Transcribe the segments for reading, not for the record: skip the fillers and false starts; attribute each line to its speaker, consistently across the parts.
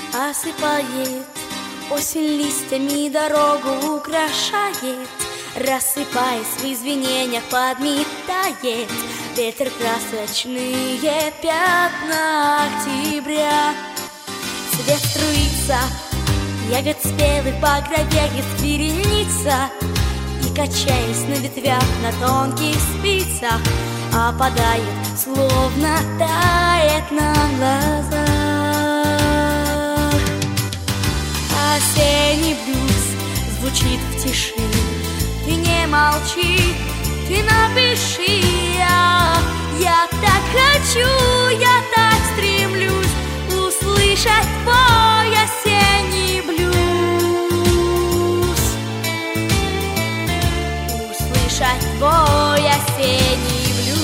Speaker 1: Осыпает осень листьями, дорогу украшает, рассыпаясь в извинениях, подметает ветер красочные пятна октября. Свет струится, ягод спелых багровеет вереница, и, качаясь на ветвях, на тонких спицах, опадает, словно тает на глазах. Осенний блюз звучит в тиши. Ты не молчи, ты напиши. Я так хочу, я так стремлюсь услышать твой осенний блюз. Услышать твой осенний блюз.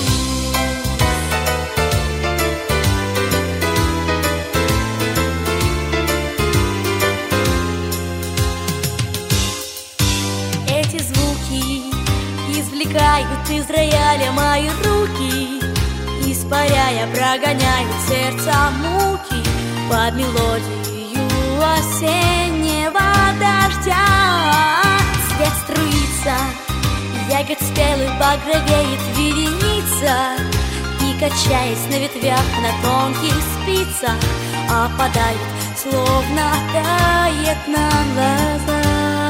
Speaker 1: Эти звуки извлекают из рояля мои руки, испаряя, прогоняют сердца муки под мелодию осеннего дождя. Свет струится, ягод спелых багровеет вереница, и, качаясь на ветвях, на тонких спицах, опадает, словно тает на глазах.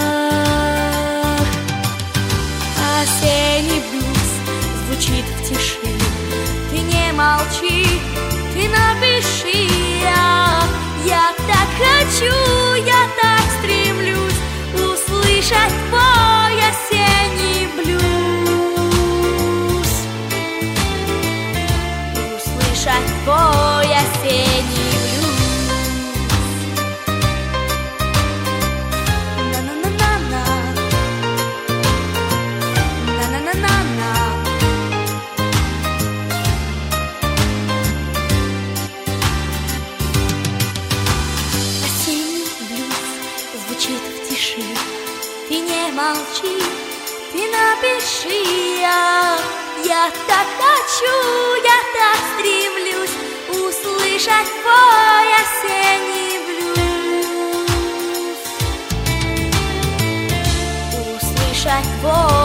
Speaker 1: Осенний блюз звучит в тиши. Ты не молчи, ты напиши. Я так хочу, я так стремлюсь услышать твой осенний блюз. Услышать твой осенний блюз. Ты не молчи, ты напиши. Я так хочу, я так стремлюсь услышать твой осенний блюз. Услышать твой